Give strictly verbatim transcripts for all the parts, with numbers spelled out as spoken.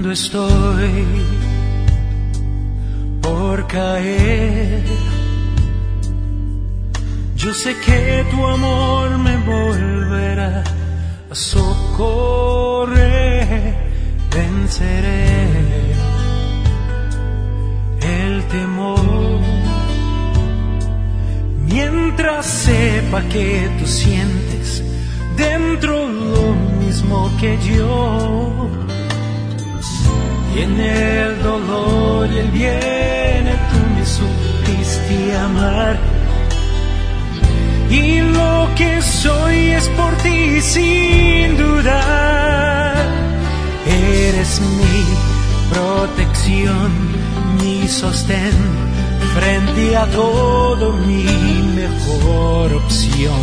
cuando estoy por caer, yo sé que tu amor me volverá a socorrer. Venceré el temor mientras sepa que tú sientes dentro lo mismo que yo. Y en el dolor y el bien tú me supiste amar. Y lo que soy es por ti sin dudar. Eres mi protección, mi sostén, frente a todo mi mejor opción.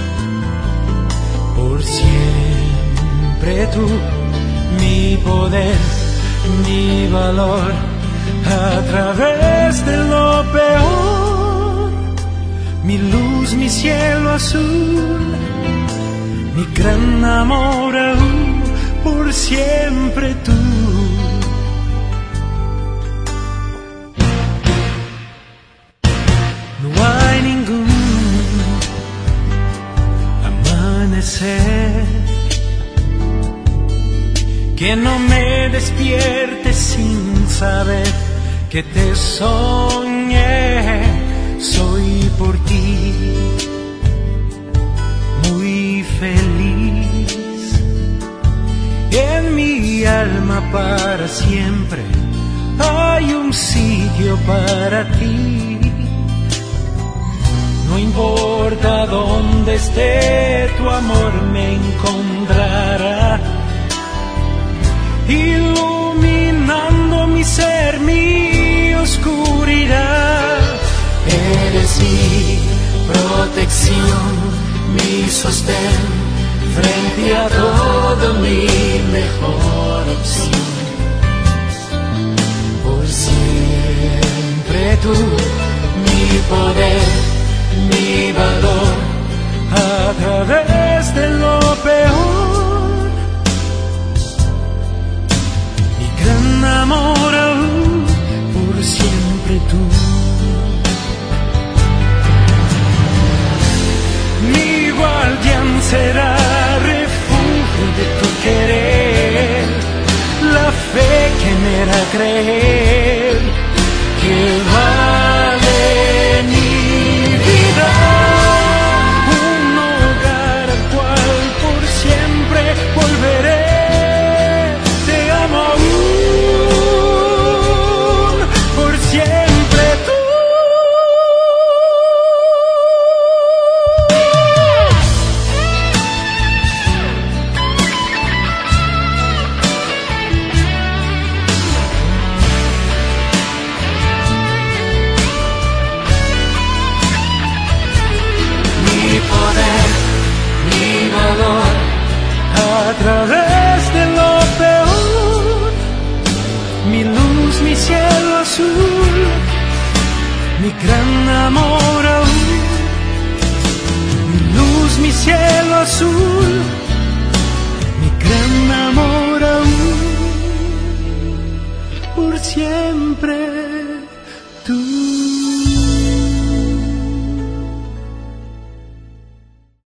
Por siempre tú, mi poder, mi valor, a través de lo peor. Mi luz, mi cielo azul, mi gran amor aún, por siempre tú. No hay ningún amanecer que no me despierte sin saber que te soñé. Soy por ti muy feliz. En mi alma para siempre hay un sitio para ti. No importa dónde esté, tu amor me encontrará, iluminando mi ser, mi oscuridad. Eres mi protección, mi sostén, frente a todo mi mejor opción. Por siempre tú, mi poder, mi valor, a través de lo peor. Mi gran amor aún, por siempre tú. Mi guardián será refugio de tu querer, la fe que me hará creer que vale mi vida. Un hogar al cual por siempre volveré. Te amo aún, por siempre tú. A través de lo peor, mi luz, mi cielo azul, mi gran amor aún. Mi luz, mi cielo azul, mi gran amor aún, por siempre.